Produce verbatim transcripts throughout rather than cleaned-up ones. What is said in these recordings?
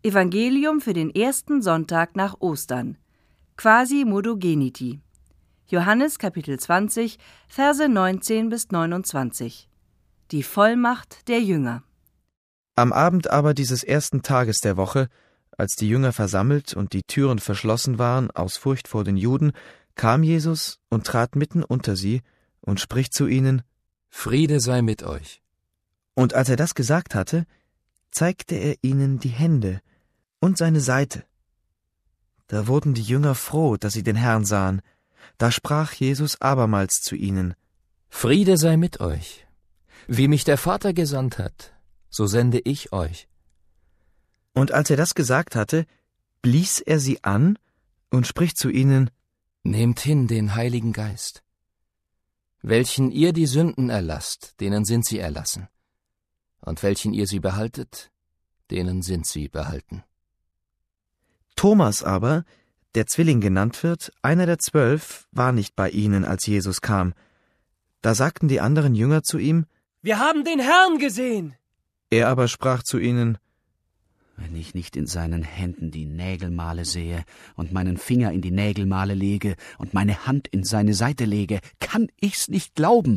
Evangelium für den ersten Sonntag nach Ostern. Quasi-Modogeniti. Johannes Kapitel zwanzig, Verse neunzehn bis neunundzwanzig. Die Vollmacht der Jünger. Am Abend aber dieses ersten Tages der Woche, als die Jünger versammelt und die Türen verschlossen waren aus Furcht vor den Juden, kam Jesus und trat mitten unter sie und spricht zu ihnen: Friede sei mit euch. Und als er das gesagt hatte, zeigte er ihnen die Hände und seine Seite. Da wurden die Jünger froh, dass sie den Herrn sahen. Da sprach Jesus abermals zu ihnen: Friede sei mit euch. Wie mich der Vater gesandt hat, so sende ich euch. Und als er das gesagt hatte, blies er sie an und spricht zu ihnen: Nehmt hin den Heiligen Geist. Welchen ihr die Sünden erlasst, denen sind sie erlassen. Und welchen ihr sie behaltet, denen sind sie behalten. Thomas aber, der Zwilling genannt wird, einer der zwölf, war nicht bei ihnen, als Jesus kam. Da sagten die anderen Jünger zu ihm: Wir haben den Herrn gesehen. Er aber sprach zu ihnen: Wenn ich nicht in seinen Händen die Nägelmale sehe und meinen Finger in die Nägelmale lege und meine Hand in seine Seite lege, kann ich's nicht glauben.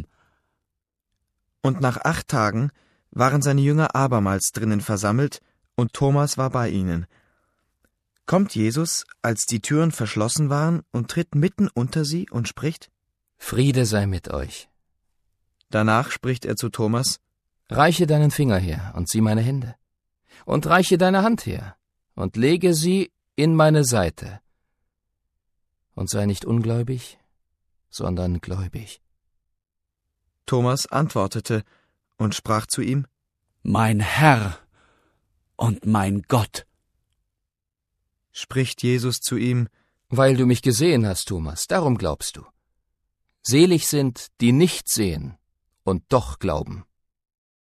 Und nach acht Tagen waren seine Jünger abermals drinnen versammelt, und Thomas war bei ihnen. Kommt Jesus, als die Türen verschlossen waren, und tritt mitten unter sie und spricht: Friede sei mit euch. Danach spricht er zu Thomas: Reiche deinen Finger her und sieh meine Hände. Und reiche deine Hand her und lege sie in meine Seite. Und sei nicht ungläubig, sondern gläubig. Thomas antwortete und sprach zu ihm: Mein Herr und mein Gott. Spricht Jesus zu ihm: Weil du mich gesehen hast, Thomas, darum glaubst du. Selig sind, die nicht sehen und doch glauben.